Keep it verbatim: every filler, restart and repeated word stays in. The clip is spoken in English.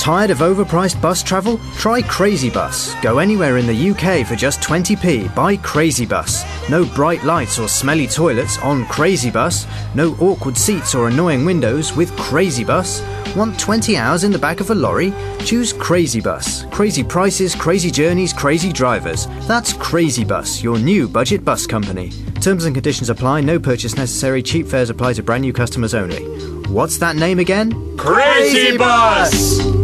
Tired of overpriced bus travel? Try Crazy Bus. Go anywhere in the U K for just twenty p. Buy Crazy Bus. No bright lights or smelly toilets on Crazy Bus. No awkward seats or annoying windows with Crazy Bus. Want twenty hours in the back of a lorry? Choose Crazy Bus. Crazy prices, crazy journeys, crazy drivers. That's Crazy Bus, your new budget bus company. Terms and conditions apply. No purchase necessary. Cheap fares apply to brand new customers only. What's that name again? Crazy Bus!